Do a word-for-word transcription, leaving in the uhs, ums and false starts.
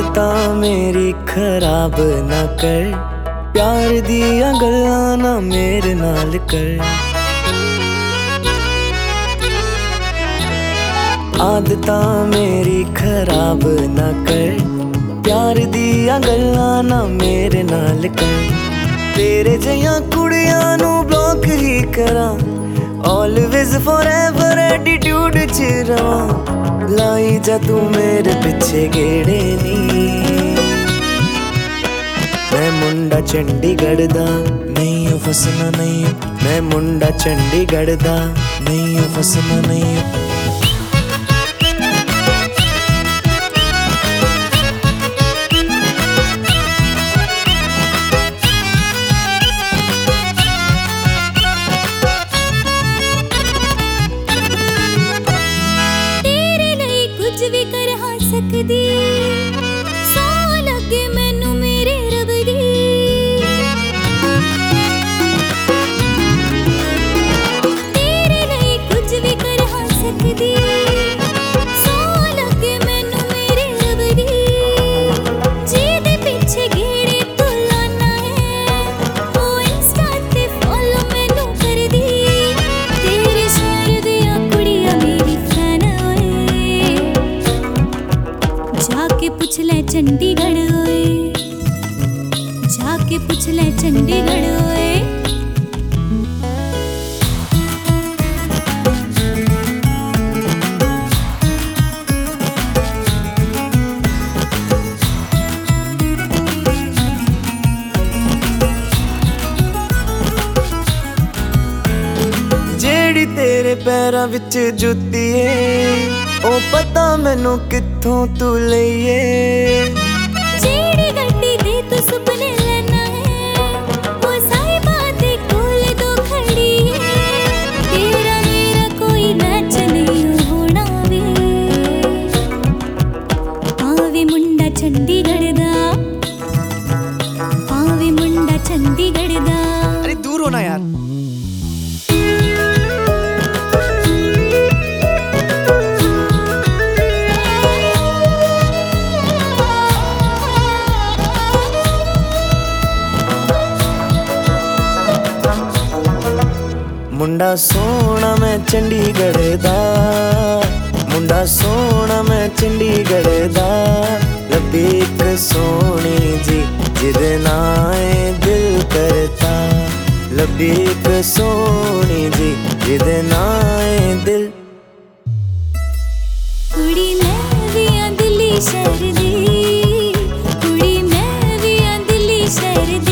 आदतां मेरी खराब ना कर, प्यार दियां गल्लां ना मेरे नाल कर। आदतां मेरी खराब ना कर, प्यार दियां गल्लां ना मेरे नाल कर। तेरे जिहियां कुड़ियां नू ब्लॉक ही करां, ऑलवेज फॉरएवर एटीट्यूड च रवां। लाई जा तू मेरे पिछे गेड़े नी, मैं मुंडा चंडीगढ़ दा नहीं फसना नहीं, मैं मुंडा चंडीगढ़ दा नहीं फसना नहीं। भी कर हाँ सकदी, सौ लगे मैनू मेरे रब दी। तेरे लिए कुछ भी कर हाँ सकदी, सौ लगे मैनू मेरे रब दी। जिहदे पिछे गेड़े तू लाना है, वो इंस्टा ते फॉलो मैनू कर दी। तेरे शहर दियां कुड़ियां मेरी फैन जाके पूछ ले चंडीगढ़ ओए, जाके पूछ ले चंडीगढ़ ओए। जेड़ी तेरे पैरां विच जुत्ती है, ओ पता मैनू कित्थों तू लईए। जेड़ी गड्डी दे तू सुपने लेना है, वो साहिबा दे कोल दो खड़ी है। तेरा मेरा कोई मैच नहीं होना वे, आवे मुंडा चंडीगढ़ दा, आवे मुंडा चंडीगढ़ दा। अरे दूर होना यार। मुंडा सोना मैं चंडीगढ़ दा, मुंडा सोना मैं चंडीगढ़ दा। लब्भी इक सोनी जी जिदे नाए दिल करता, लब्भी इक सोनी जी जिदे नाए दिल। कुड़ी मैं भी आं दिल्ली शहर दी, कुड़ी मैं भी आं दिल्ली शहर दी।